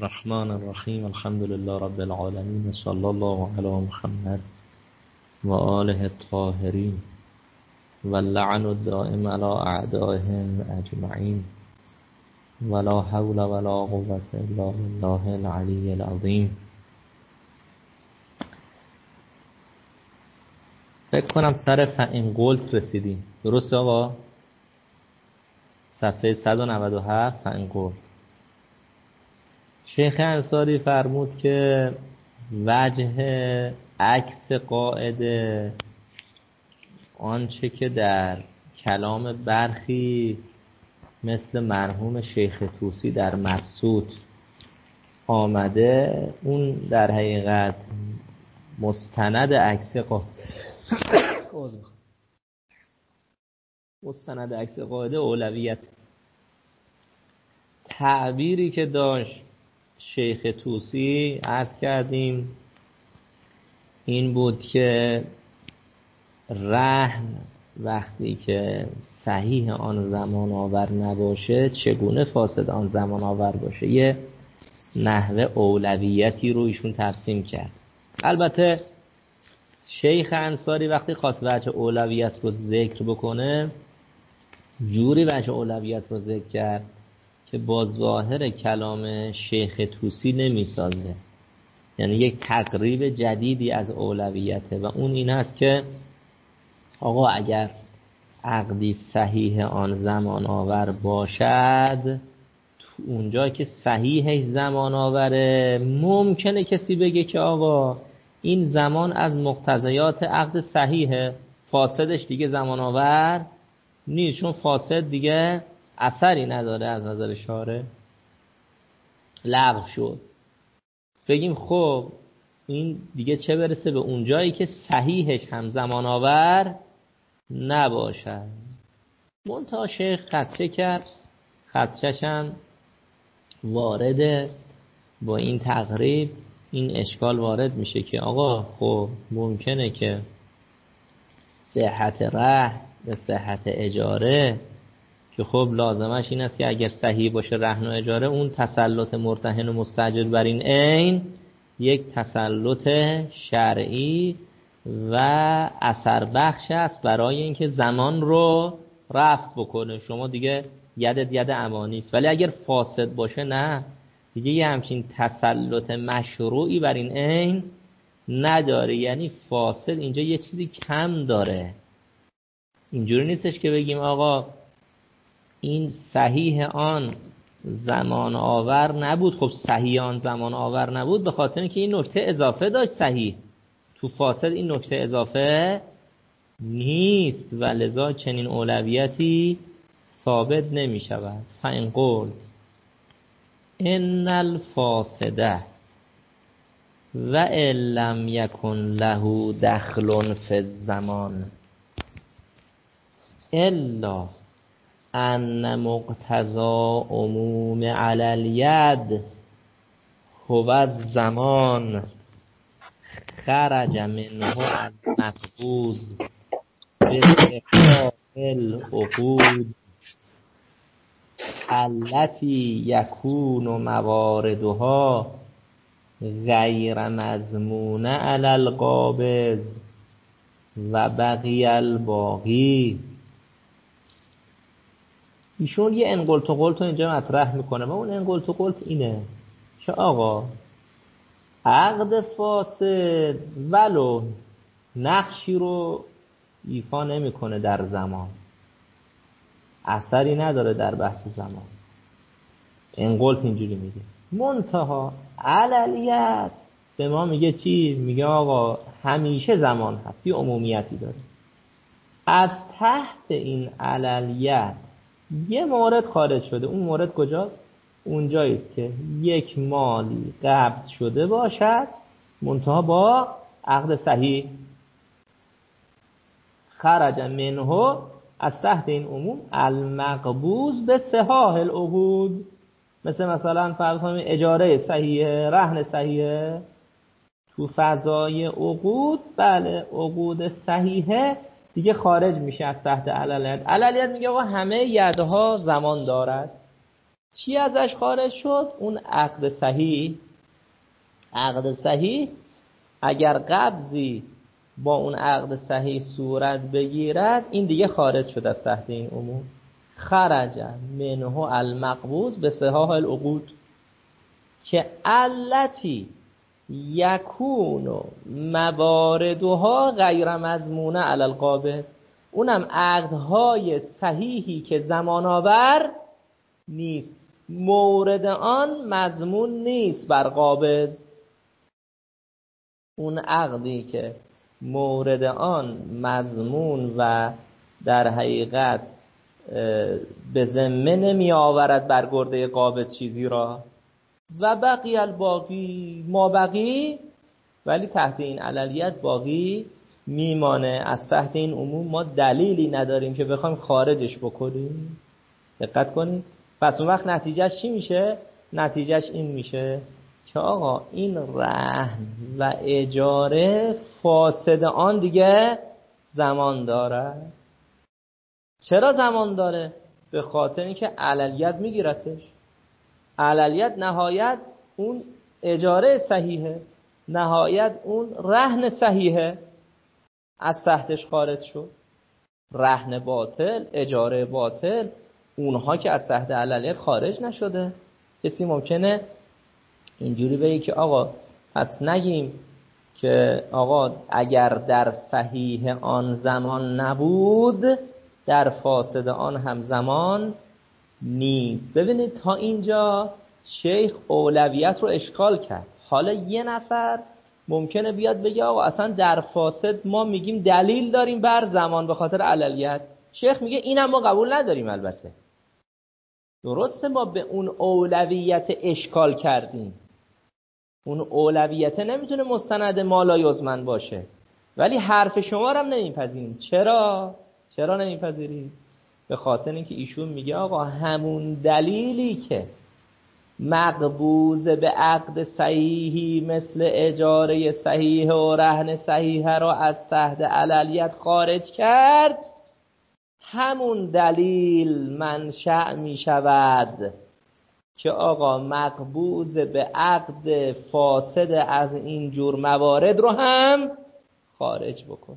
الرحمن الرحیم الحمد لله رب العالمین صلی الله علی محمد و آله الطاهرین و اللعن الدائم علی اعدائهم اجمعین ولا حول ولا قوة الا بالله العلی العظیم. فکر کنم سر فإن قلت رسیدیم، درست آقا؟ صفحه 197 فإن قلت. شیخ انصاری فرمود که وجه عکس قاعده آنچه که در کلام برخی مثل مرحوم شیخ طوسی در مبسوط آمده، اون در حقیقت مستند عکس قاعده اولویت. تعبیری که داشت شیخ طوسی عرض کردیم این بود که رهن وقتی که صحیح آن زمان آور نباشه چگونه فاسد آن زمان آور باشه. یه نحوه اولویتی رو ایشون ترسیم کرد. البته شیخ انصاری وقتی خواست وجه اولویت رو ذکر بکنه جوری وجه اولویت رو ذکر کرد که با ظاهر کلام شیخ طوسی نمیسازه، یعنی یک تقریب جدیدی از اولویته و اون این هست که آقا اگر عقدی صحیح آن زمان آور باشد، تو اونجا که صحیحش زمان آوره ممکنه کسی بگه که آقا این زمان از مقتضیات عقد صحیحه، فاسدش دیگه زمان آور نیست، چون فاسد دیگه اثری نداره از نظر شارع، لغو شد. بگیم خب این دیگه چه برسه به اونجایی که صحیحش هم زمان آور نباشد. منتها شیخ خدشه کرد، خدشش هم وارده با این تقریب این اشکال وارد میشه که آقا خب ممکنه که صحت رهن به صحت اجاره که خب لازمش این است که اگر صحیح باشه رهن و اجاره، اون تسلط مرتهن و مستاجر بر این عین یک تسلط شرعی و اثر بخش است برای اینکه زمان رو رفع بکنه. شما دیگه ید امانی است. ولی اگر فاسد باشه نه، دیگه یه همچین تسلط مشروعی بر این عین نداره، یعنی فاسد اینجا یه چیزی کم داره. اینجوری نیستش که بگیم آقا این صحیح آن زمان آور نبود. خب صحیح آن زمان آور نبود به خاطر اینکه این نکته اضافه داشت. صحیح تو فاسد این نکته اضافه نیست و لذا چنین اولویتی ثابت نمی شود. فإن قلت ان الفاسده و ان لم یکن له دخل فی الزمان الا ان مقتضا عموم علی الید هو الزمان خرج منه المقبوض باستحقاق العقود التي یکون مواردها غیر مضمونه علی القابض و بقی الباقی. ایشون یه انقلت و قلت رو اینجا مطرح میکنه و اون انقلت و قلت اینه که آقا عقد فاسد ولو نقشی رو ایفا نمیکنه در زمان، اثری نداره در بحث زمان. انقلت اینجوری میگه. منتها علیت به ما میگه چی؟ میگه آقا همیشه زمان هست، یه عمومیتی داره. از تحت این علیت یه مورد خارج شده. اون مورد کجاست؟ اونجاییست که یک مالی قبض شده باشد منتها با عقد صحیح. خرج منه از تحت این عموم المقبوض به صحاح العقود. مثلا فرض کنیم اجاره صحیحه، رهن صحیحه، تو فضای عقود بله عقود صحیحه دیگه خارج میشه از تحت علیت. علیت میگه آقا همه یدها زمان دارد. چی ازش خارج شد؟ اون عقد صحیح. عقد صحیح اگر قبضی با اون عقد صحیح صورت بگیرد، این دیگه خارج شد از تحت این عموم. خرج منه المقبوض به صحاح العقود، که التی یکون مواردها غیر مضمونه علی القابض، اونم عقدهای صحیحی که زمان آور نیست، مورد آن مضمون نیست بر قابض. اون عقدی که مورد آن مضمون و در حقیقت به ذمه نمی آورد بر گرده قابض چیزی را، و بقی الباقی ما بقی، ولی تحت این عللیت باقی میمانه. از تحت این عموم ما دلیلی نداریم که بخوایم خارجش بکنیم. دقت کنید. پس اون وقت نتیجهش چی میشه؟ نتیجهش این میشه که آقا این رهن و اجاره فاسد آن دیگه زمان داره. چرا زمان داره؟ به خاطر اینکه عللیت میگیرتش. عللیت نهایت اون اجاره صحیحه، نهایت اون رهن صحیحه، از تحتش خارج شد. رهن باطل، اجاره باطل، اونها که از تحت عللیت خارج نشده. کسی ممکنه اینجوری بگه که آقا پس نگیم که آقا اگر در صحیح آن زمان نبود، در فاسد آن هم زمان نیست. ببینید تا اینجا شیخ اولویت رو اشکال کرد. حالا یه نفر ممکنه بیاد بگه آقا اصلا در فاسد ما میگیم دلیل داریم بر زمان به خاطر عللیت. شیخ میگه اینم ما قبول نداریم. البته درسته ما به اون اولویت اشکال کردیم، اون اولویت نمیتونه مستند ما لا یزمن باشه، ولی حرف شما رو هم نمیپذیریم. چرا نمیپذیریم؟ به خاطر اینکه ایشون میگه آقا همون دلیلی که مقبوض به عقد صحیحی مثل اجاره صحیح و رهن صحیح را از تحت عللیت خارج کرد، همون دلیل منشأ می شود که آقا مقبوض به عقد فاسد از این جور موارد رو هم خارج بکن.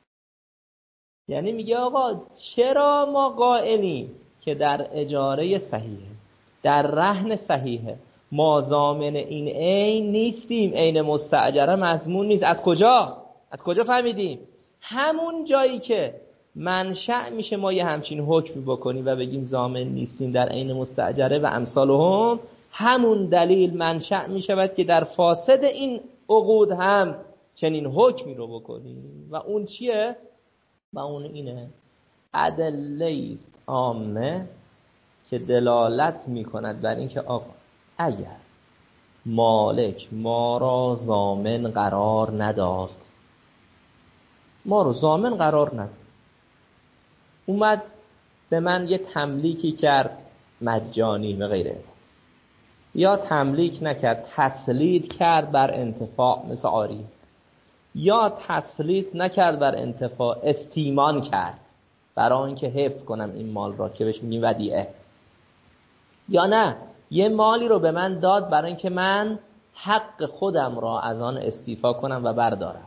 یعنی میگه آقا چرا ما قائلیم که در اجاره صحیحه، در رهن صحیحه، ما ضامن این عین نیستیم، عین مستأجره مضمون نیست. از کجا فهمیدیم؟ همون جایی که منشأ میشه ما یه همچین حکمی بکنیم و بگیم ضامن نیستیم در عین مستأجره و امثالهم، همون دلیل منشأ میشود که در فاسد این عقود هم چنین حکمی رو بکنیم. و اون چیه؟ و اون اینه ادله است عامه که دلالت میکند بر اینکه آقا اگر مالک ما را ضامن قرار نداد، ما رو ضامن قرار نداد، اومد به من یه تملیکی کرد مجانی و غیره، یا تملیک نکرد تسلیط کرد بر انتفاع مثل عاری، یا تسلیط نکرد بر انتفاع استیمان کرد برای اینکه حفظ کنم این مال را که بهش میگیم ودیعه، یا نه یه مالی رو به من داد برای اینکه من حق خودم را از آن استیفا کنم و بردارم،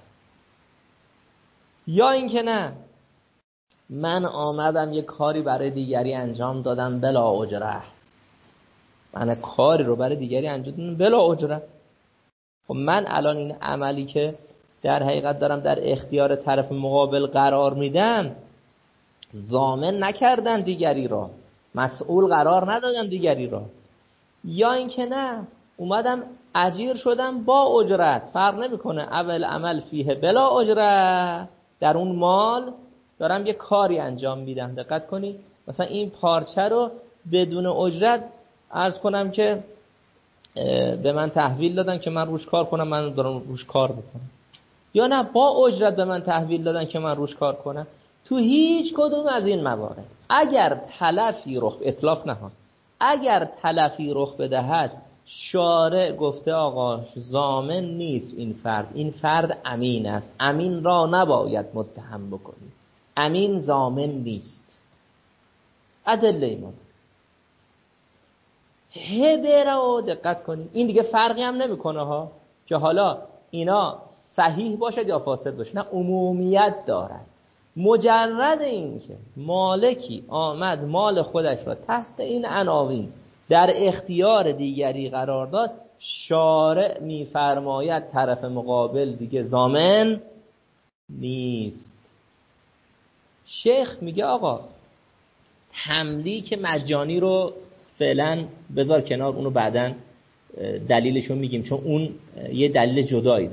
یا اینکه نه من آمدم یه کاری برای دیگری انجام دادم بلا اجره، من کاری رو برای دیگری انجام دادم بلا اجره. خب من الان این عملی که در حقیقت دارم در اختیار طرف مقابل قرار میدم، ضامن نکردن دیگری را، مسئول قرار ندادن دیگری را، یا اینکه نه اومدم اجیر شدم با اجرت، فرق نمیکنه اول عمل فیه بلا اجره، در اون مال دارم یه کاری انجام میدم. دقت کنید مثلا این پارچه رو بدون اجرت عرض کنم که به من تحویل دادن که من روش کار کنم، من دارم روش کار بکنم، یا نه با اجرت به من تحویل دادن که من روش کار کنم. تو هیچ کدوم از این موارد اگر تلفی رخ اطلاق نهاد، اگر تلفی رخ بدهد، شارع گفته آقا ضامن نیست این فرد امین است، امین را نباید متهم بکنی، امین ضامن نیست. ادله ایمان هبه رو دقت کنید، این دیگه فرقی هم نمیکنه ها که حالا اینا صحیح باشد یا فاسد باشه، نه عمومیت دارد. مجرد این که مالکی آمد مال خودش را تحت این عناوین در اختیار دیگری قرار داد، شارع میفرماید طرف مقابل دیگه ضامن نیست. شیخ میگه آقا تملیک مجانی رو فعلا بذار کنار، اونو بعداً دلیلشو میگیم، چون اون یه دلیل جدایی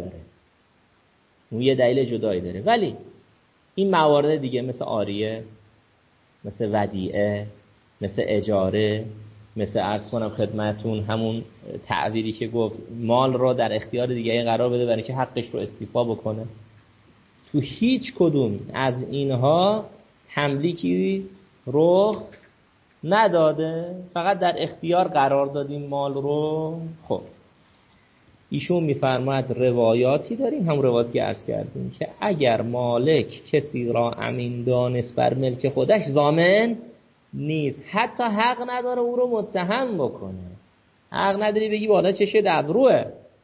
داره. ولی این موارد دیگه مثل عاریه، مثل ودیعه، مثل اجاره، مثل عرض کنم خدمتون همون تعبیری که گفت مال رو در اختیار دیگری قرار بده برای که حقش رو استیفا بکنه، تو هیچ کدوم از اینها تملیکی رخ نداده، فقط در اختیار قرار دادیم مال رو. خب ایشون میفرماید روایاتی داریم، هم روایاتی که عرض کردیم که اگر مالک کسی را امین دانست بر ملک خودش ضامن نیست، حتی حق نداره او رو متهم بکنه، حق نداری بگی بالا چشه دبروه.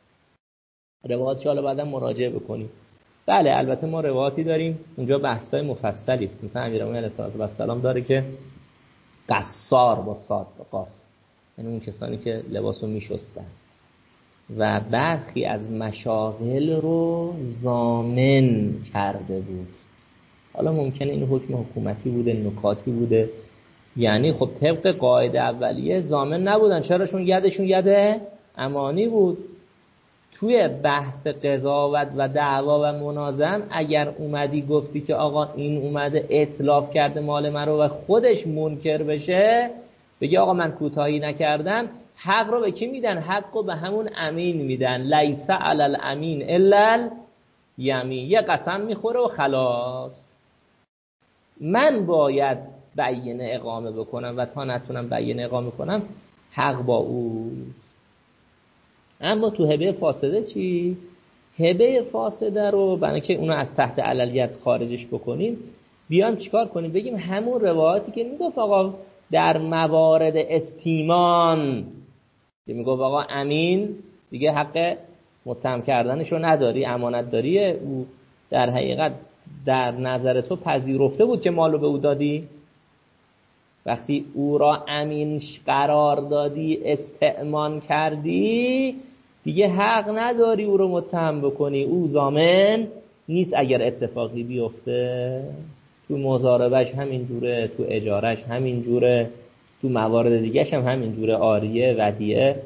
روایات حالا بعدا مراجعه بکنیم. بله البته ما روایاتی داریم اونجا بحثای مفصلی است، مثلا امیرالمومنین علیه السلام داره که قصار با صاد و قاف، یعنی اون کسانی که لباسو میشستن و برخی از مشاغل رو ضامن کرده بود. حالا ممکنه این حکم حکومتی بوده، نکاتی بوده، یعنی خب طبق قاعده اولیه ضامن نبودن، چرا؟ چون یدشون ید امانی بود. توی بحث قضاوت و دعوا و منازعه اگر اومدی گفتی که آقا این اومده اتلاف کرده مال من رو و خودش منکر بشه، بگی آقا من کوتاهی نکردم، حق رو به کی میدن؟ حق رو به همون امین میدن. لیس علی الامین الا الیمین، یه قسم میخوره و خلاص. من باید بیانه اقامه بکنم و تا نتونم بیانه اقامه کنم حق با او. اما تو هبه فاسده چی؟ هبه فاسده رو برای که اونو از تحت عللیت خارجش بکنیم، بیام چیکار کنیم؟ بگیم همون روایاتی که میگفت آقا در موارد استیمان، که میگفت آقا امین دیگه حق متهم کردنش رو نداری، امانت داری، او در حقیقت در نظر تو پذیرفته بود که مالو به او دادی، وقتی او را امین قرار دادی، استئمان کردی، دیگه حق نداری او رو متهم بکنی، او ضامن نیست اگر اتفاقی بیفته. تو مضاربش همین جوره، تو اجارش همین جوره، تو موارد دیگه‌ش هم همین جوره، عاریه، ودیعه.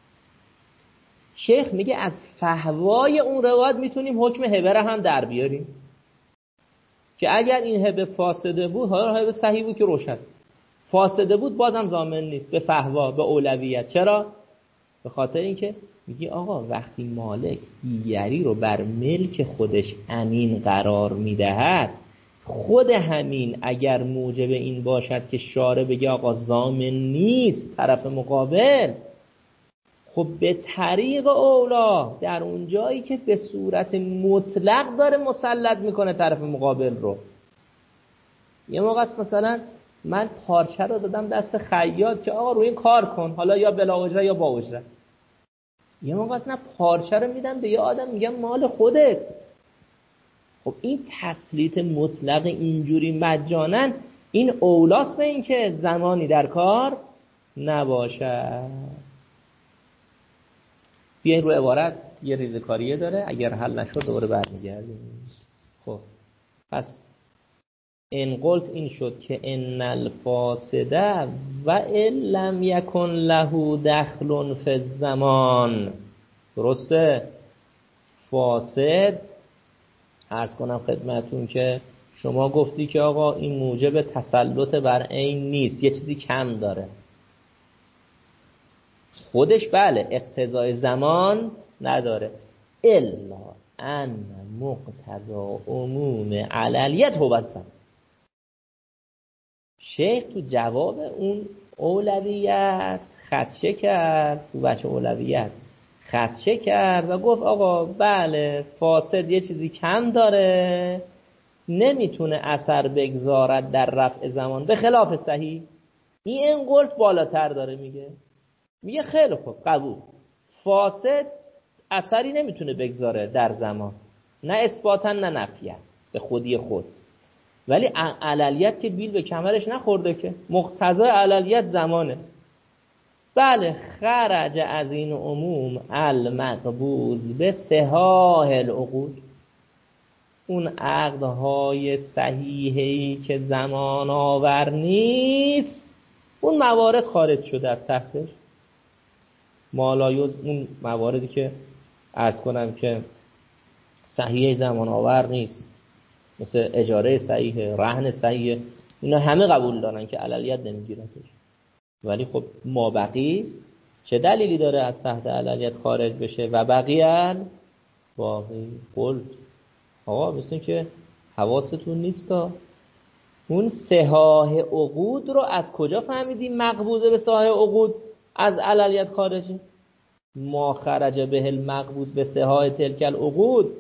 شیخ میگه از فحوای اون روایت میتونیم حکم هبه را هم در بیاریم که اگر این هبه فاسده بود، حالا هبه صحیح بود که روشن، فاسده بود بازم ضامن نیست، به فحوا، به اولویت. چرا؟ به خاطر اینکه میگی آقا وقتی مالک دیگری رو بر ملک خودش امین قرار میدهد، خود همین اگر موجب این باشد که شارع بگه آقا ضامن نیست طرف مقابل، خب به طریق اولا در اون جایی که به صورت مطلق داره مسلط میکنه طرف مقابل رو. یه موقع است مثلا من پارچه رو دادم دست خیاط که آقا روی این کار کن، حالا یا بلا اجره یا با اجره. یه موقع است نه، پارچه رو میدم به یه آدم میگم مال خودت. خب این تسلیط مطلق اینجوری مجانن، این اولاست به این که زمانی در کار نباشه. بیاین رو عبارت یه ریزکاریه داره، اگر حل نشد دوباره برمیگردیم. خب پس این قلت این شد که ان الفاسده و ان لم یکن له دخل فی الزمان. درسته؟ فاسد عرض کنم خدمتون که شما گفتی که آقا این موجب تسلط بر عین نیست، یه چیزی کم داره خودش، بله اقتضای زمان نداره، الا ان مقتضا عموم علیت هو الزمان. شیخ تو جواب اون اولویت خدشه کرد، تو بچه اولویت خدشه کرد و گفت آقا بله فاسد یه چیزی کم داره، نمیتونه اثر بگذارد در رفع زمان، به خلاف صحیح این قلت بالاتر داره میگه. میگه خیلی خوب قبول، فاسد اثری نمیتونه بگذاره در زمان، نه اثباتا نه نفیه به خودی خود، ولی عللیت که بیل به کمرش نخورده که مقتضای عللیت زمانه. بله خرج از این عموم المقبوض به صحاح العقود، اون عقدهای صحیحی که زمان آور نیست اون موارد خارج شده از تحتش. مالایوز اون مواردی که عرض کنم که صحیح زمان آور نیست، مثل اجاره صحیح، رهن صحیح، اینا همه قبول دارن که عللیت نمیگیرتش. ولی خب ما بقی چه دلیلی داره از تحت عللیت خارج بشه؟ و بقیه باقی قلت. آقا مثل که حواستون نیستا، اون صحاح عقود رو از کجا فهمیدیم مقبوضه به صحاح عقود از عللیت خارجه؟ ما خرج به المقبوض به صحاح تلک العقود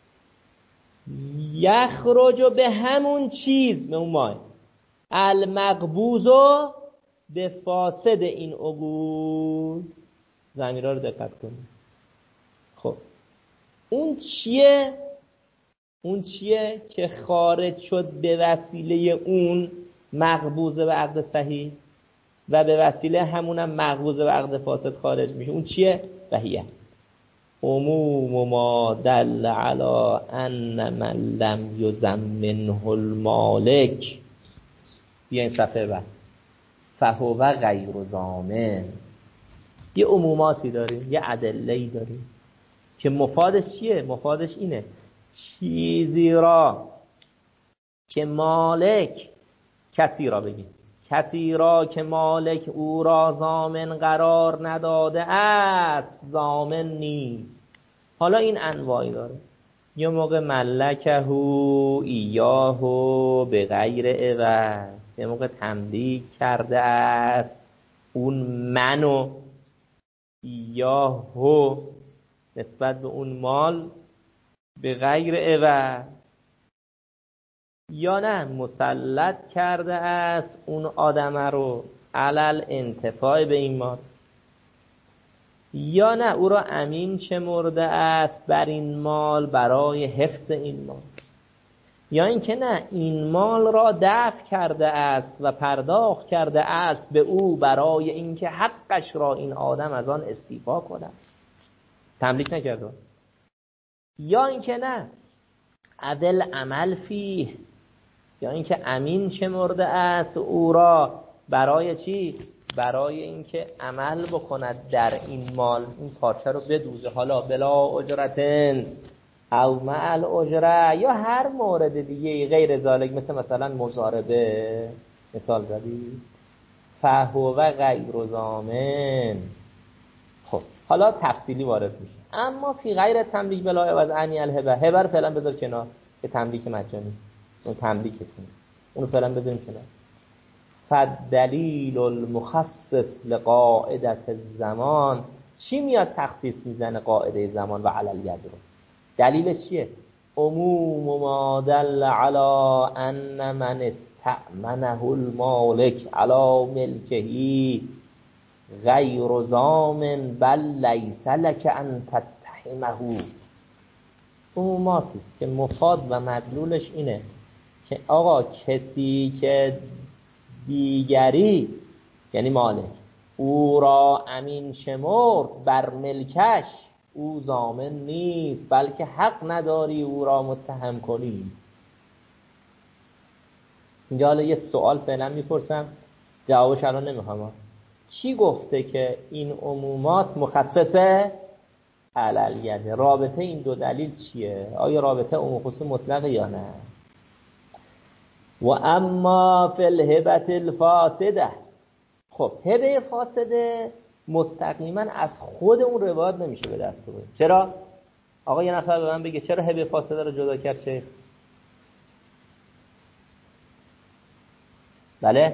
یخرج به همون چیز به اون مای المقبوض به فاسد این عقود. ضمیرها رو دقت کنید. خب اون چیه؟ اون چیه که خارج شد به وسیله اون مقبوض به عقد صحیح و به وسیله همونم مقبوض به عقد فاسد خارج میشه؟ اون چیه؟ بهیه عموم ما دل علی ان من لم یضمنه المالک. بیاین صفحه بعد. فهو غیر ضامن. یه عموماتی داریم، یه ادله‌ای داریم که مفادش چیه؟ مفادش اینه چیزی را که مالک، کسی را بگیم، کسی را که مالک او را ضامن قرار نداده است ضامن نیست. حالا این انواعی داره. یه موقع ملکه ایاهو به غیر عوض، یه موقع تملیک کرده است اون منو ایاهو نسبت به اون مال به غیر عوض، یا نه مسلط کرده است اون آدم رو علل انتفاع به این مال، یا نه او را امین شمرده است بر این مال برای حفظ این مال، یا اینکه نه این مال را دفع کرده است و پرداخت کرده است به او برای اینکه حقش را این آدم از آن استیفا کند، تملیک نکرده، یا اینکه نه عدل عمل فیه، یا اینکه امین شمرده است او را برای چی؟ برای اینکه عمل بکند در این مال، این پارچه رو بدوزه، حالا بلا اجرتن او مع الاجره یا هر مورد دیگه غیر ذالک، مثلا مضاربه مثال زدی، فهو غیر ضامن. خب حالا تفصیلی وارد میشه. اما فی غیر تملیک بلا عوض عنی الهبه، هبه رو فعلا بذار کنار که تملیک مجانی، اون تملیک اسمه، اونو فعلا بذاریم کنار. فالدلیل المخصص لقاعدة الزمان، چی میاد تخصیص میزنه قاعده زمان و عللیت رو؟ دلیلش چیه؟ عموم ما دل علی ان من استأمنه المالک علی ملکهی غیر ضامن بل لیس لک ان تتهمه. عموماتی است که مفاد و مدلولش اینه که آقا کسی که دیگری یعنی مالک او را امین شمرد بر ملکش او ضامن نیست، بلکه حق نداری او را متهم کنی. اینجا حالا یه سوال فعلا میپرسم، جوابش الان نمیخوام. کی گفته که این عمومات مخصصه عللیت؟ رابطه این دو دلیل چیه؟ آیا رابطه عموم خصوص مطلقه یا نه؟ و اما فی الهبة الفاسده، خب هبه فاسده مستقیما از خود اون روایت نمیشه به دست بیاره. چرا؟ آقا یه نفر به من بگه چرا هبه فاسده رو جدا کرد شیخ؟ بله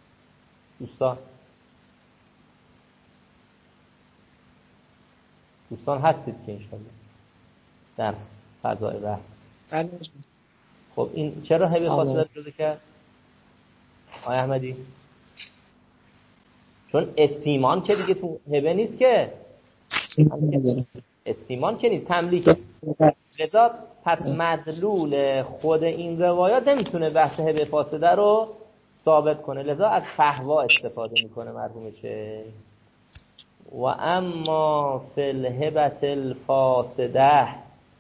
دوستان هستید که انشاءالله در فضای بحث. خب این چرا هبه فاسده رو جدا کرد آقای احمدی؟ چون استیمان که دیگه تو هبه نیست که، استیمان که نیست، تملیکه. لذا پس مدلول خود این روایات نمیتونه بحث هبه فاسده رو ثابت کنه، لذا از فحوا استفاده میکنه مرحوم شیخ. و اما فی الهبة الفاسده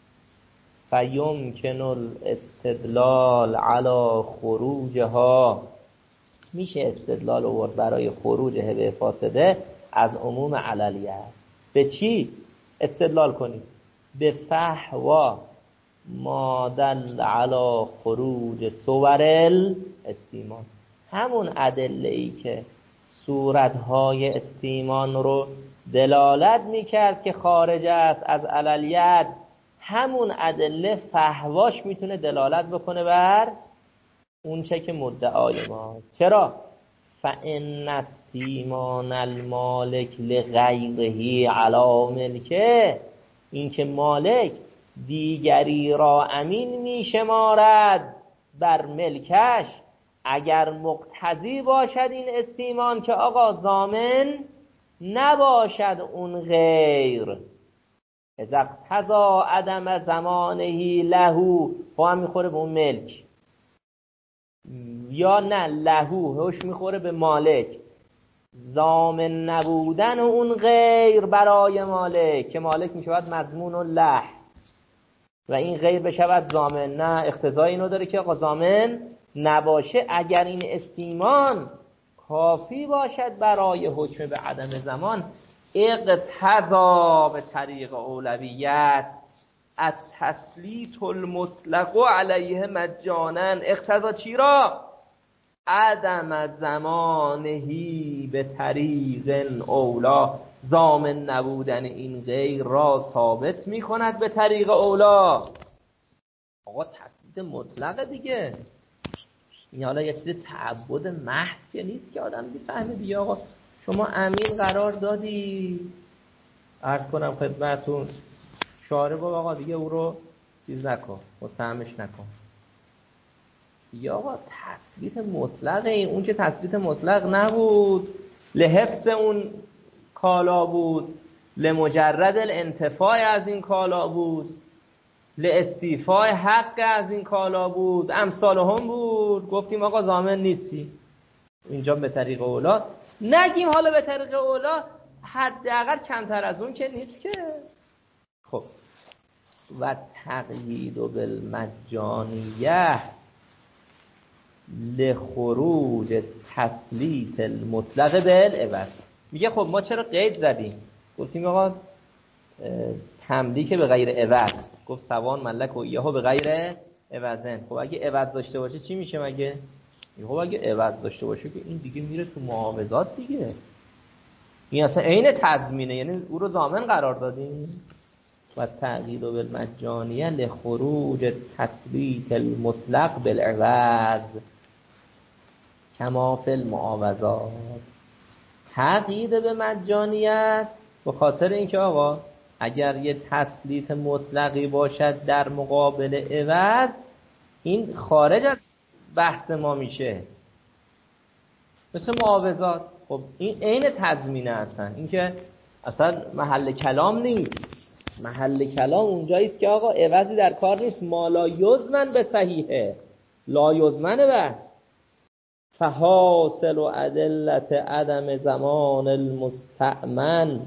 فیمکن الاستدلال علی خروجها، میشه استدلال آورد برای خروج هبه فاسده از عموم عللیه. به چی استدلال کنید؟ به فحوا ما دل علی خروج صور الاستیمان، همون ادله ای که صورتهای استیمان رو دلالت میکرد که خارج است از عللیت، همون ادله فحواش میتونه دلالت بکنه بر اون چه که مدعای ما. چرا؟ فإن استیمان المالک لغیره علی ملکه، این که مالک دیگری را امین میشمارد بر ملکش، اگر مقتضی باشد این استیمان که آقا ضامن نباشد اون غیر، اذا اقتضا عدم زمانه له، هم میخوره به اون ملک، یا نه لهو هوش میخوره به مالک، ضامن نبودن اون غیر برای مالک که مالک میشود مضمون و له و این غیر بشود ضامن، نه اقتضای اینو داره که آقا ضامن نباشه. اگر این استیمان کافی باشد برای حکم به عدم زمان، اقتضا به طریق اولویت از تسلیط المطلق علیه مجانا، اقتضا چی را؟ عدم زمانهی به طریق اولا، ضامن نبودن این غیر را ثابت می کند به طریق اولا. آقا تسلیط مطلق دیگه، این حالا یه چیز تعبد محض که نیست که آدم بفهمه دیگه. آقا شما امین قرار دادی، عرض کنم خدمتون، شارع گفت آقا دیگه او رو چیز نکن، متهمش نکن. یا آقا تثبیت مطلقه، اون که تثبیت مطلق نبود، لحفظ اون کالا بود، لمجرد الانتفاع از این کالا بود، لاستیفاء حق از این کالا بود، امثال هم بود، گفتیم آقا ضامن نیستی. اینجا به طریق اولا نگیم، حالا به طریق اولا حداقل کمتر از اون که نیست که. خب و تقیید بالمجانیه لخروج تسلیط المطلق بالعوض. میگه خب ما چرا قید زدیم؟ گفتیم آقا تملیک به غیر عوض، گفت سوان ملک و ایهو به غیر عوضن. خب اگه عوض داشته باشه چی میشه مگه؟ خب اگه عوض داشته باشه که این دیگه میره تو معاوضات دیگه، این اصلا عین تضمینه، یعنی او رو ضامن قرار دادیم. و تقیید بالمجانیه لخروج تثبیت المطلق بالعوض کما فی المعاوضات. تقیید به مجانیت به خاطر اینکه آقا اگر یه تثبیت مطلقی باشد در مقابل عوض، این خارج از بحث ما میشه، مثل معاوضات. خب این عین تضمینه، اصلا این که اصلا محل کلام نیست. محل کلام اونجاییست که آقا عوضی در کار نیست، ما لا یضمن به صحیحه، لا یضمن به فحاصل و ادلت عدم زمان المستأمن،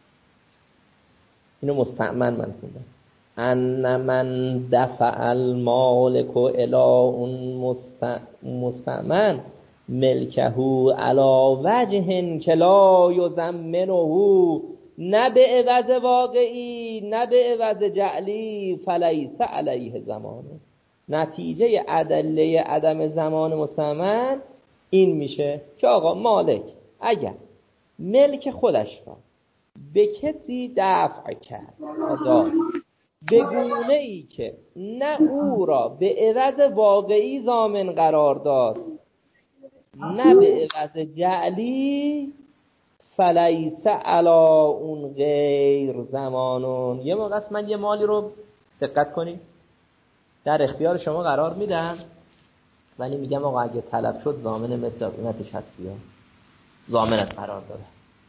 اینو مستأمن من خوندم، ان من دفع المالک الی اون مستأمن ملکه علی وجه که لا یضمنه، نه به عوض واقعی نه به عوض جعلی، فلیس علیه زمانه. نتیجه ادله عدم زمان مستأمن این میشه که آقا مالک اگر ملک خودش را به کسی دفع کرد به گونه ای که نه او را به عوض واقعی ضامن قرار داد نه به عوض جعلی، فلیس علا اون غیر زمانون. یه موقع است من یه مالی رو دقت کنید در اختیار شما قرار میدم، ولی میگم آقا اگه طلب شد ضامن مثل قیمتش هست بیا. ضامنت قرار داده.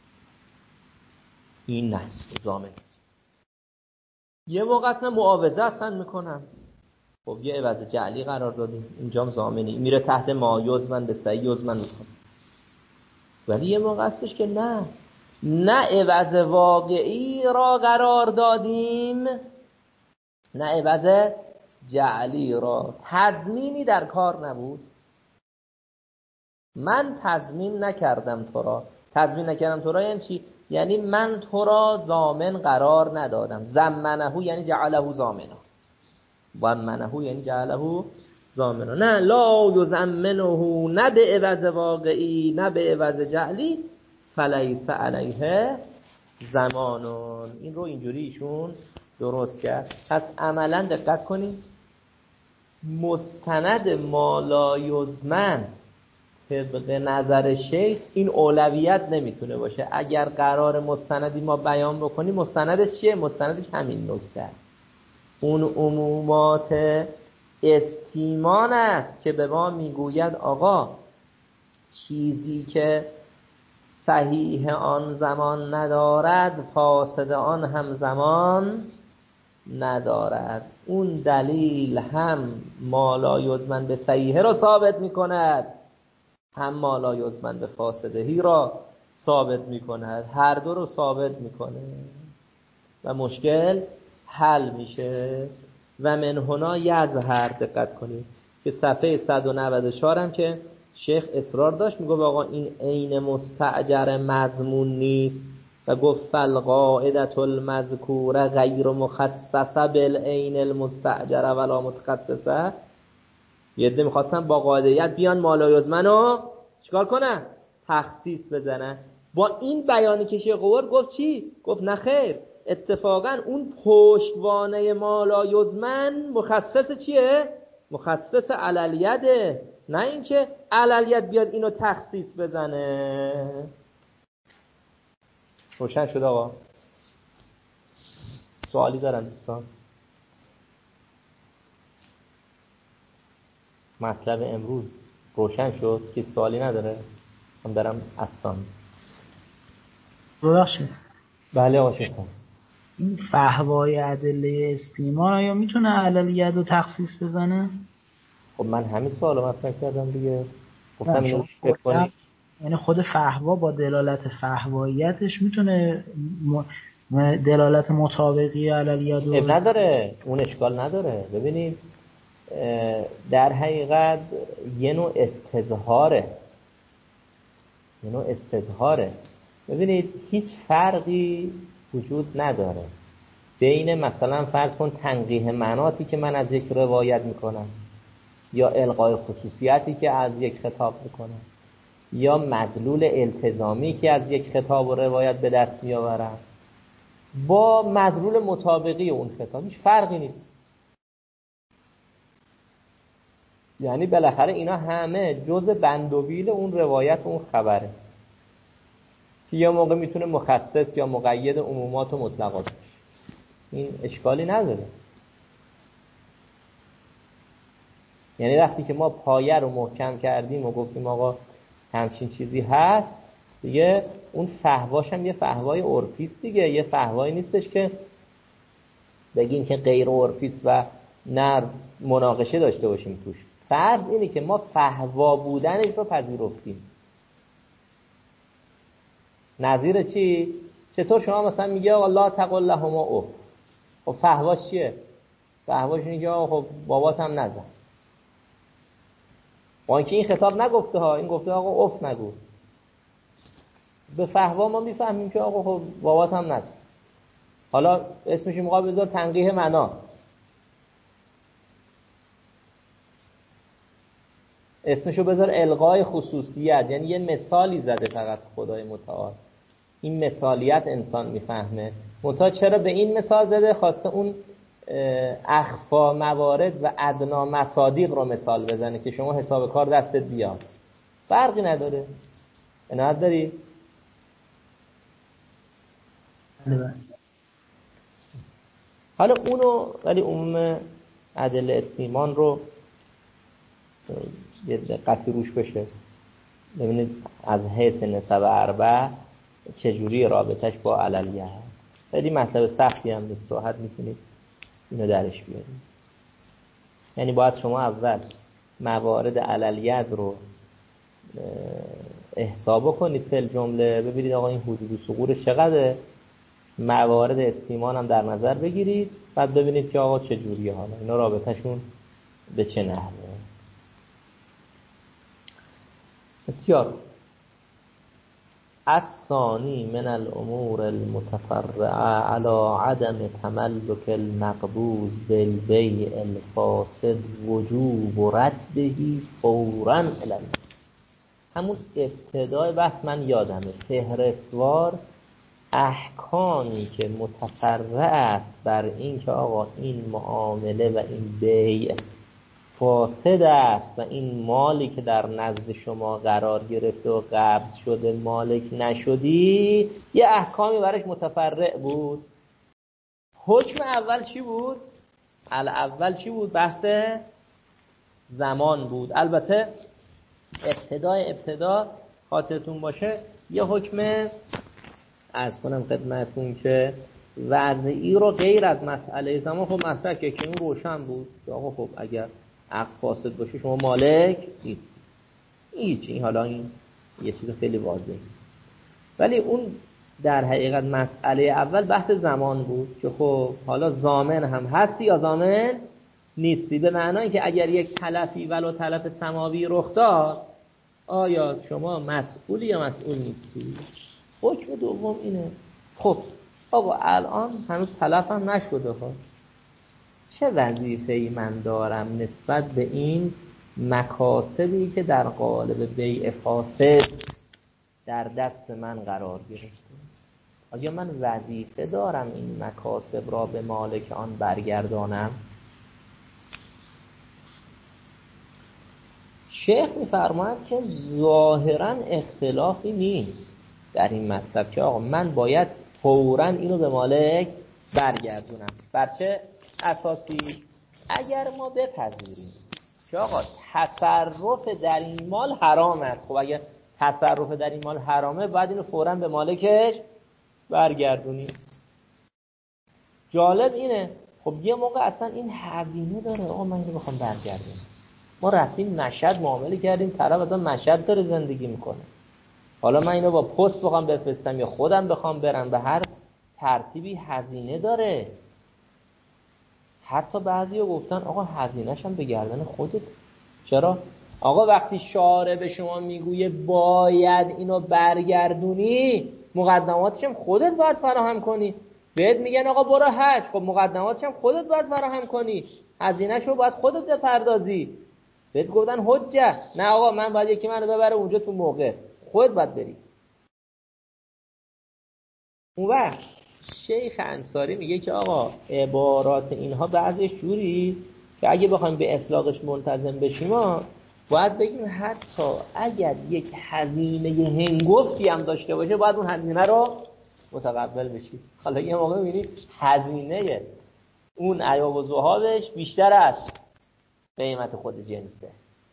این نه ضامن. یه موقع اصلا معاوضه اصلا میکنن. خب یه عوض جعلی قرار دادیم، اینجام ضامنی، میره تحت ما یزمن به صحیح یزمن میکنه. ولی یه موقع هستش که نه عوض واقعی را قرار دادیم، نه عوض جعلی را. تضمینی در کار نبود. من تضمین نکردم تو را. تضمین نکردم تو را یعنی چی؟ یعنی من تو را ضامن قرار ندادم. ضمنه یعنی جعله ضامنا، ضمنه یعنی جعله ضامنا. نه لا یضمنه، نه به عوض واقعی نه به عوض جعلی، فلیس علیه زمانون. این رو اینجوری ایشون درست کرد. پس عملا دقت کنید، مستند ما لا یضمن طبق نظر شیخ این اولویت نمیتونه باشه. اگر قرار مستندی ما بیان بکنیم، مستندش چیه؟ مستندش همین نکته است. اون عمومات استیمان است که به ما میگوید آقا چیزی که صحیح آن زمان ندارد، فاسد آن هم زمان ندارد. اون دلیل هم ما لا یضمن به صحیح را ثابت میکند، هم ما لا یضمن به فاسدهی را ثابت میکند. هر دو رو ثابت میکنه و مشکل حل میشه. و من هنا یظهر، دقت کنید که صفحه 194 هم که شیخ اصرار داشت، میگه آقا این عین مستأجر مضمون نیست و گفت فالقاعدة المذکوره غیر مخصصه بالعین المستأجره ولا متخصصه. یه عده میخواستن با قاعدیت بیان مالا یزمنو چیکار کنن؟ تخصیص بزنن. با این بیانی که شیخ آورد گفت چی؟ گفت نه خیر، اتفاقا اون پشتوانه مالا یزمن مخصص چیه؟ مخصص عللیته، نه اینکه عللیت بیاد اینو تخصیص بزنه. روشن شد آقا؟ سوالی دارن دوستان؟ مطلب امروز روشن شد؟ که سوالی نداره؟ هم دارم اصلا ببخشید. بله آقا شیخ. این فحوای ادله استیمان آیا میتونه عللیت رو تخصیص بزنه؟ خب من همین سوالو مطرح کردم دیگه، گفتم اینو فکر کنید. یعنی خود فحوا با دلالت فحواییتش میتونه دلالت مطابقی عللیت رو نداره، اون اشکال نداره. ببینید در حقیقت یه نوع استظهاره. ببینید هیچ فرقی وجود نداره بین مثلا فرض کن تنقیح مناطی که من از یک روایت میکنم، یا القای خصوصیتی که از یک خطاب میکنم، یا مدلول التزامی که از یک خطاب و روایت به دست میآورم، با مدلول مطابقی اون خطاب هیچ فرقی نیست. یعنی بالاخره اینا همه جزء بندوبیل اون روایت و اون خبره که یا موقع میتونه مخصص یا مقید عمومات و مطلقات. این اشکالی نداره. یعنی وقتی که ما پایه رو محکم کردیم و گفتیم آقا همچین چیزی هست دیگه، اون فحواش هم یه فحوای عرفی است دیگه، یه فحوایی نیستش که بگیم که غیر عرفی است و نه مناقشه داشته باشیم توش. فرض اینه که ما فحوا بودنش رو پذیرفتیم. نظیر چی؟ چطور شما مثلا میگه آقا لا تقل لهما اف، خب فحواش چیه؟ فحواش اینه که آقا خب بابات هم نزن، با اینکه این خطاب نگفته ها، این گفته آقا اف نگو. به فحوا ما میفهمیم که آقا خب بابات هم نزن. حالا اسمش مقابل بذار تنقیح معنا، اسمشو بذار القای خصوصیت، یعنی یه مثالی زده فقط خدای متعال. این مثالیت انسان میفهمه. منتها چرا به این مثال زده؟ خواسته اون اخفا موارد و ادنا مصادیق رو مثال بزنه که شما حساب کار دستت بیاد. فرقی نداره. عنایت داری؟ حالا اونو ولی عموم ادله استیمان رو یه دقتی روش بشه. ببینید از حیث نسب اربع چجوری رابطش با عللیه هست. خیلی مطلب سختی هم به راحت میتونید اینو درش بیارید. یعنی باید شما اول موارد عللیت رو احساب کنید فل جمله، ببینید آقا این حدود ثغورش چقدره، موارد استیمان هم در نظر بگیرید، بعد ببینید که آقا چه جوریه، حالا اینا رابطهشون به چه نحوه. بسیار. الثانی من الامور المتفرعه على عدم تملک المقبوض بالبیع الفاسد وجوب رده فوراً الی. همون ابتدای بحث من یادمه، فهرستوار احکامی که متفرع است بر این که آقا این معامله و این بیع فاسد است و این مالی که در نزد شما قرار گرفته و قبض شده مالک نشدی، یه احکامی برش متفرع بود. حکم اول چی بود؟ اول چی بود؟ بحث زمان بود. البته ابتدا خاطرتون باشه یه حکم عرض کنم خدمتون که وضعی رو غیر از مسئله زمان خب مطرح که این روشن بود که آقا خب اگر عقد فاسد باشه شما مالک نیست. این حالا این یه چیز خیلی واضحه. ولی اون در حقیقت مسئله اول بحث زمان بود که خب حالا ضامن هم هستی یا ضامن نیستی، به معنای که اگر یک تلفی ولو تلف سماوی رخ داد آیا شما مسئولی یا مسئول نیستی. حکم دوم اینه. خب آقا الان هنوز تلف هم نشده ها، چه وظیفه‌ای من دارم نسبت به این مکاسبی که در قالب بیع فاسد در دست من قرار گرفته؟ آیا من وظیفه دارم این مکاسب را به مالک آن برگردانم؟ شیخ می‌فرماید که ظاهراً اختلافی نیست در این مطلب که آقا من باید فوراً اینو به مالک برگردونم. بر چه اساسی؟ اگر ما بپذیریم که آقا تصرف در این مال حرام است، خب اگر تصرف در این مال حرامه باید اینو فوراً به مالکش برگردونیم. جالب اینه خب یه موقع اصلا این هزینه داره، آقا من اینو بخوام برگردونم. ما رفتیم مشهد معامله کردیم، طرف اصلا مشهد داره زندگی میکنه، حالا من اینو با پست بخوام بفرستم یا خودم بخوام برم، به هر ترتیبی هزینه داره. حتی بعضیا گفتن آقا هزینه‌ش هم به گردن خودت. چرا؟ آقا وقتی شارع به شما میگویه باید اینو برگردونی، مقدماتش هم خودت باید فراهم کنی. بهت میگن آقا برو حج، خب مقدماتش هم خودت باید فراهم کنی، هزینه‌شو باید خودت بپردازی. بهت گفتن حجه، نه آقا من باید یکی منو ببره اونجا تو موقع، خودت باید بری. اون وقت شیخ انصاری میگه که آقا عبارات اینها بعضیش جوری که اگه بخوایم به اطلاقش ملتزم بشیم باید بگیم حتی اگر یک هزینه هنگفتی هم داشته باشه باید اون هزینه رو متقبل بشیم. حالا یه موقع میبینی هزینه اون عیاب و زهادش بیشتر از قیمت خود جنسه.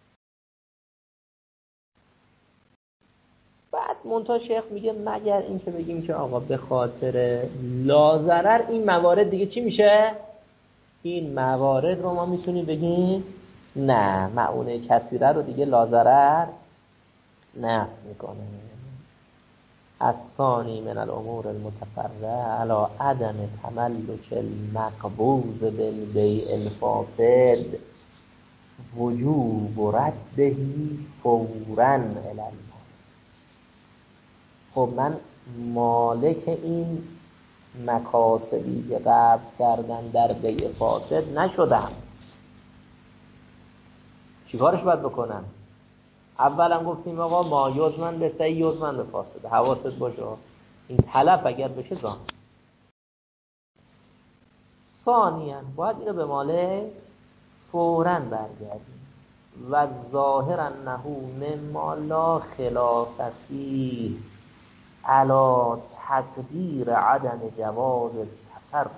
بعد منتها شیخ میگه مگر این که بگیم که آقا به خاطر لاضرر این موارد دیگه چی میشه؟ این موارد رو ما میتونیم بگیم نه، معونه کثیره رو دیگه لاضرر نفی میکنه. الثانی من الامور المتفرعه علی عدم تملک المقبوض بالبیع الفاسد وجوب رده فوراً الی. خب من مالک این مکاسبی که قبض کردن در بیع فاسد نشدم، چیکارش باید بکنم؟ اولا گفتیم آقا ما یزمن به سی یزمن به فاسد، حواست باشه این تلف اگر بشه زان. ثانیاً باید اینو به مالک فوراً برگردیم و ظاهر انه مما لا خلاف فیه علی تقدیر عدم جواز تصرف،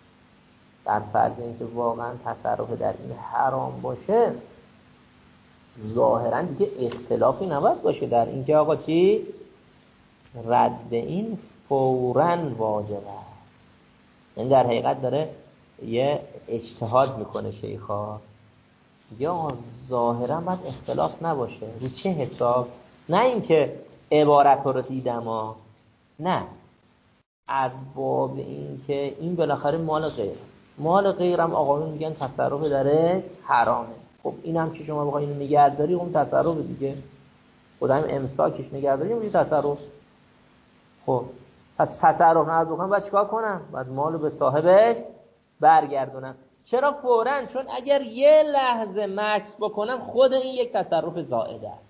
در فرض اینکه واقعا تصرف در این حرام باشه ظاهرا دیگه اختلافی نباید باشه در اینکه آقا چی رد این فوراً واجبه. این در حقیقت داره یه اجتهاد میکنه شیخا، یا ظاهرا باید اختلاف نباشه. رو چه حساب؟ نه اینکه عبارت رو دیدم ها، نه، از باب این که این بالاخره مال غیرم آقایون میگن تصرف داره حرامه. خب اینم که شما بخوای اینو نگهداری اون تصرف دیگه، خدایم امساکش نگهداری میگه تصرف. خب پس تصرف نهاد بکنم باید چیکار کنم؟ باید مالو به صاحبش برگردونم. چرا فوراً؟ چون اگر یه لحظه مکث بکنم خود این یک تصرف زائده است.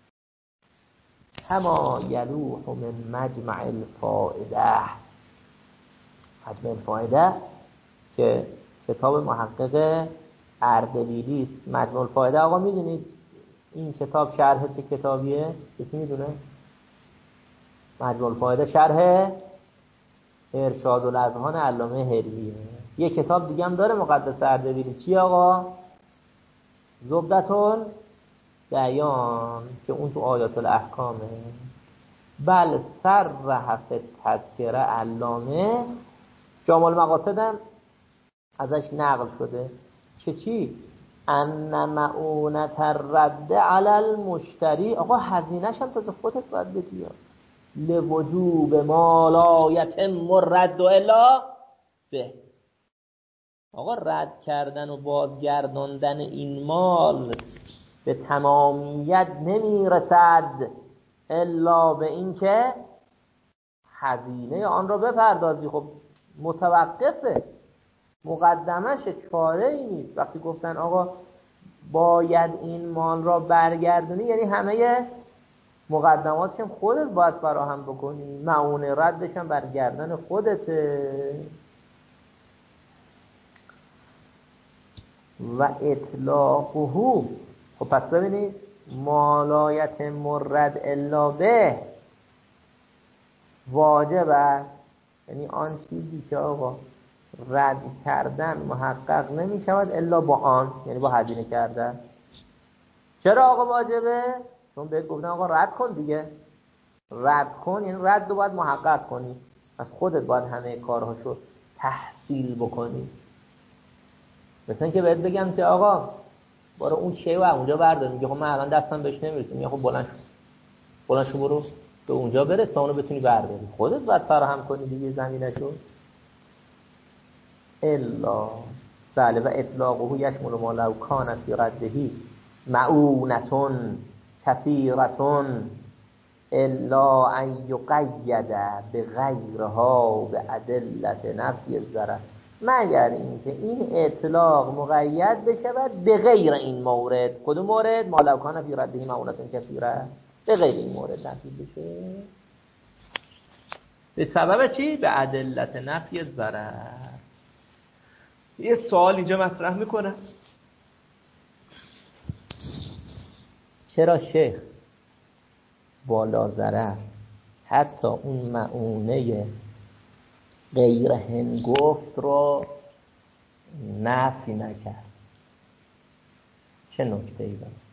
کما یلوح من مجمع الفائده. مجمع الفائده که کتاب محقق اردبیلی است. مجمع الفائده آقا میدونید این کتاب شرح چه کتابیه؟ کسی میدونه؟ مجمع الفائده شرح ارشاد الاذهان علامه حلبیه. یه کتاب دیگه هم داره مقدس اردبیلی، چی آقا؟ زبدة بیان، که اون تو آیات الاحکامه. بل صرح فی التذکره علامه، جامع المقاصد هم ازش نقل شده که چی؟ ان معونت الرد علی المشتری، آقا هزینه‌ش هم تازه خودت باید بدی، لوجوب ما لا یتم الرد الا به. آقا رد کردن و بازگرداندن این مال به تمامیت نمیرسد الا به این که هزینه آن را بپردازی. خب متوقفه، مقدمش چاره ای نیست. وقتی گفتن آقا باید این مال را برگردونی، یعنی همه مقدماتش هم خودت باید فراهم بکنی، معونه ردش هم برگردن خودته. و اطلاقه، خب پس ببینید مالایت مرد الا به واجب است، یعنی آن چیزی که آقا رد کردن محقق نمی شود الا با آن، یعنی با هزینه کردن. چرا آقا واجبه؟ چون بهت گفتن آقا رد کن دیگه، رد کن، یعنی رد رو باید محقق کنی، از خودت باید همه کارهاشو تحصیل بکنی. مثلا که بهت بگم که آقا برو اون شیء رو اونجا بردار، میگه خب من الان دستم بهش نمیرسه، میگه خب بلند شو برو به اونجا برس تا اونو بتونی برداری، خودت باید فراهم کنی دیگه زمینشو. الا بله. و اطلاقه یشمل ما لو کانت فی رده معونتون کثیرتون الا ان یقید بغیرها بادلت نفی الضرر، مگر اینکه این اطلاق مقید بشود به غیر این مورد. کدوم مورد؟ ما لو کان فی رده معونتون کثیره، به غیر این مورد نفی بشه. به سبب چی؟ به ادلت نفی الضرر. یه سوال اینجا مطرح میکنه، چرا شیخ بالا ضرر حتی اون معونه غیر هنگفت رو نفی نکرد؟ چه نکته ای داره؟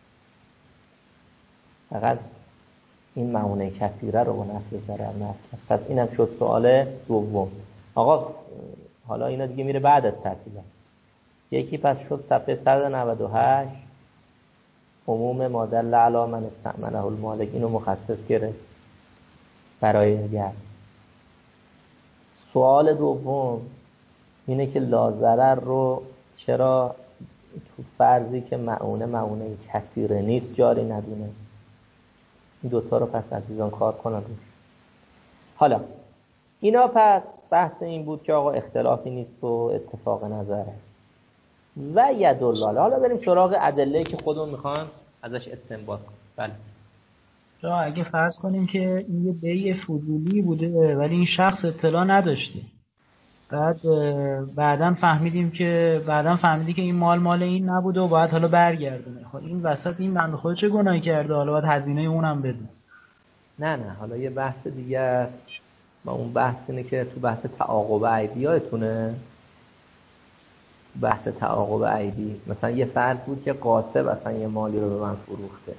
فقط این معونه کثیره رو با نفی ضرر نفی کرد. پس اینم شد سوال دوم. آقا حالا اینا دیگه میره بعد از تعطیلات. یکی پس شد صفحه 198 عموم ما دل علی من استعمله المالک، اینو مخصص گرفت برای گرد. سوال دوم اینه که لازرر رو چرا تو فرضی که معونه کثیره نیست جاری ندونه؟ این دوتا رو پس عزیزان کار کنن روش. حالا اینا پس بحث این بود که آقا اختلافی نیست و اتفاق نظره و یدالله. حالا بریم سراغ ادله‌ای که خودمون میخوان ازش استنباط کنیم. بله. اگه فرض کنیم که این یه بیع فضولی بوده ولی این شخص اطلاع نداشته، بعداً فهمیدی که این مال این نبوده و باید حالا برگردونه، خب این وسط این بنده خدا چه گناهی کرده؟ حالا باید هزینه اونم بده. نه حالا یه بحث دیگه ما اون بحث اینه که تو بحث تعاقب عیب یادتونه بحث تعاقب عیدی. مثلا یه فرد بود که قاصب اصلا یه مالی رو به من فروخته،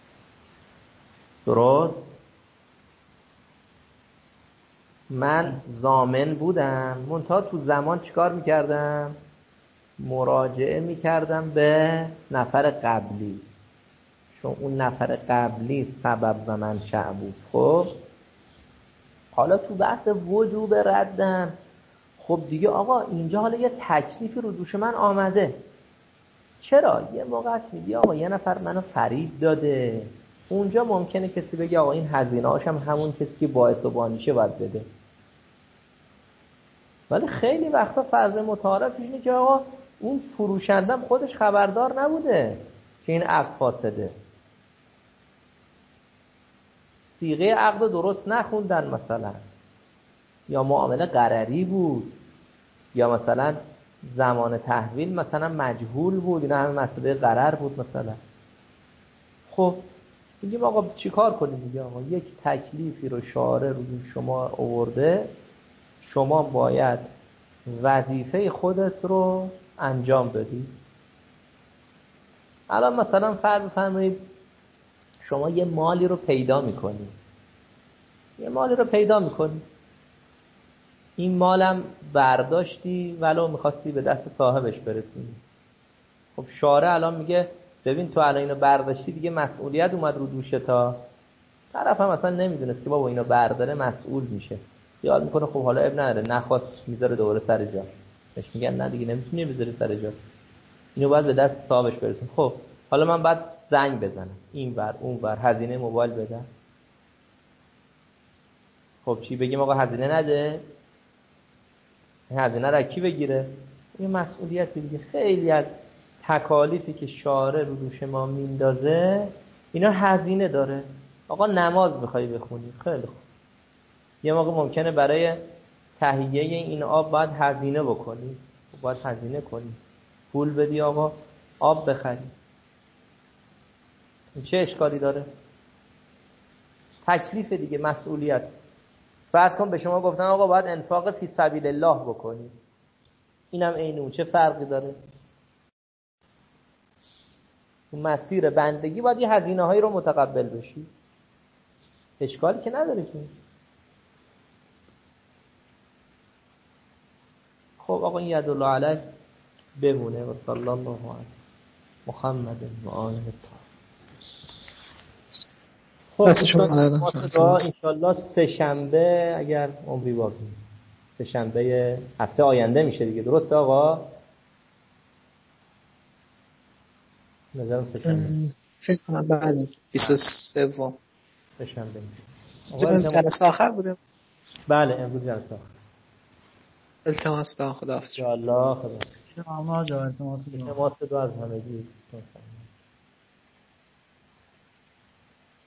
درست؟ من ضامن بودم، منتها تو زمان چیکار میکردم؟ مراجعه میکردم به نفر قبلی، چون اون نفر قبلی سبب و منشأ بود. خب حالا تو بحث وجوب ردم، خب دیگه آقا اینجا حالا یه تکلیفی رو دوش من آمده. چرا؟ یه موقع است میگی آقا یه نفر منو فریب داده، اونجا ممکنه کسی بگه آقا این هزینه هاشم همون کسی که باعث و بانیشه باید بده. ولی خیلی وقتا فرض متعارف اینه که آقا اون فروشندم خودش خبردار نبوده که این عقد فاسده، صیغه عقد درست نخوندن مثلا، یا معامله غرری بود، یا مثلا زمان تحویل مثلا مجهول بود، اینا همه مسئله غرر بود مثلا. خب میگیم آقا چیکار کنیم؟ میگه آقا یک تکلیفی رو شارع رو شما آورده، شما باید وظیفه خودت رو انجام بدی. الان مثلا فرض بفرمایید شما یه مالی رو پیدا میکنی، این مالم برداشتی ولو میخواستی به دست صاحبش برسونی. خب شارع الان میگه ببین تو الان اینو برداشتی، دیگه مسئولیت اومد رو دوشتا. طرف هم اصلا نمیدونست که بابا اینو برداره مسئول میشه، یاد میکنه خب حالا اب نداره، نخواست میذاره دوباره سر جا. بهش میگن نه دیگه نمیتونی بذاری سر جا، اینو باید به دست صاحبش برسون. خب حالا من باید زنگ بزنم این ور اون ور، هزینه موبایل بدم. خب چی بگیم آقا هزینه نده؟ این هزینه رو کی بگیره؟ این مسئولیتی دیگه. خیلی از تکالیفی که شارع رو دوش ما میندازه اینا هزینه داره. آقا نماز میخوای بخونی، خیلی خوب، یه موقع ممکنه برای تهیه این آب باید هزینه بکنی، باید هزینه کنی، پول بدی آقا آب بخری. چه اشکالی داره؟ تکلیف دیگه، مسئولیت. فرض کن به شما گفتن آقا باید انفاق فی سبیل الله بکنی، اینم عین اون، چه فرقی داره؟ مسیر بندگی باید یه هزینه هایی رو متقبل بشی، اشکالی که نداره که. خب آقا این یدالله علیه بمونه و صلی الله علیه محمد و آله الطاهرین. خب انشالله سه شنبه اگر عمری باقی، سه شنبه هفته آینده میشه دیگه، درسته آقا؟ نظرم سه شنبه فکر کنم بعد 23 سه شنبه میشه. جلسه آخر بوده. بله امروز جلسه آخر. التماس دعا، خداحافظ. انشالله خدا. شما جا التماس دعا. التماس دعا از همگی.